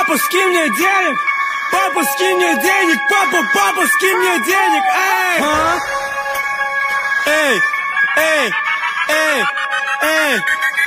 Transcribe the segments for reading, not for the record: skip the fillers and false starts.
Папа, скинь мне денег! Папа, скинь мне денег! Папа, скинь мне денег! Эй! Эй! Эй! Эй!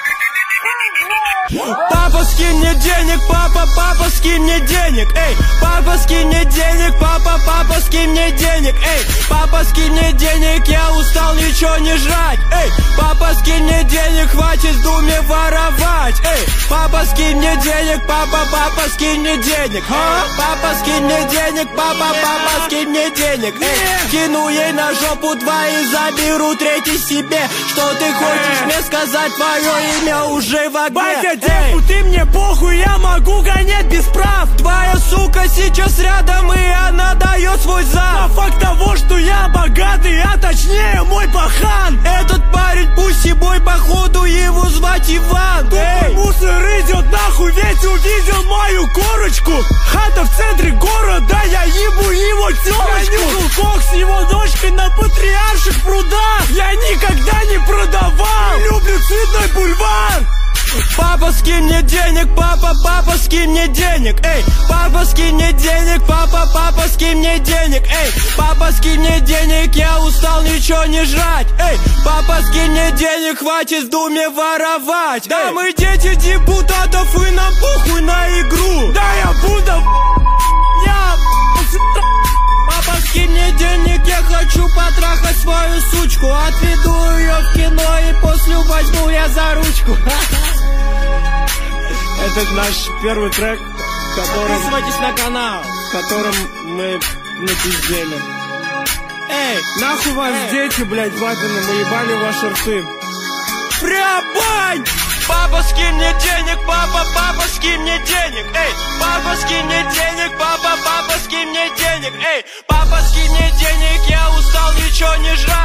Папа, скинь мне денег, папа, скинь мне денег, эй, папа, скинь мне денег, папа, скинь мне денег, эй, папа, скинь мне денег, я устал ничего не жрать, эй, папа, скинь мне денег, хватит в думе воровать, эй, папа, скинь мне денег, папа, скинь мне денег, папа, скинь мне денег, папа, скинь мне денег, эй, кину ей на жопу 2 и заберу 3 себе, что ты хочешь мне сказать, твое имя уже в огне. Батя, девку, ты мне похуй, я могу гонять без прав. Твоя сука сейчас рядом, и она дает свой зав. На факт того, что я богатый, а точнее мой пахан. Этот парень пусибой, походу его звать Иван. Тупой мусор идет нахуй, ведь увидел мою корочку. Хата в центре города, я ебу его тёлочку. Я нюхал кокс с его дочкой на Патриарших прудах. Я никогда не продавал, не люблю Цветной бульвар. Папа, скинь мне денег, папа, скинь мне денег, эй, папа, скинь мне денег, папа, скинь мне денег, эй, папа, скинь мне денег, я устал ничего не жрать, эй, папа, скинь мне денег, хватит в думе воровать, да мы дети депутатов и нам похуй на игру, да я буду, папа, скинь мне денег, я хочу потрахать свою сучку, отведу ее в кино и после возьму я за ручку. Это наш первый трек, подписывайтесь на канал, в котором мы напиздели. Эй, нахуй вас дети, блядь, папины, мы ебали ваши рты. Прябань! Папа, скинь мне денег, папа, скинь мне денег, эй, папа, скинь мне денег, папа, скинь мне денег, эй, папа, скинь мне денег, я устал ничего не жрать.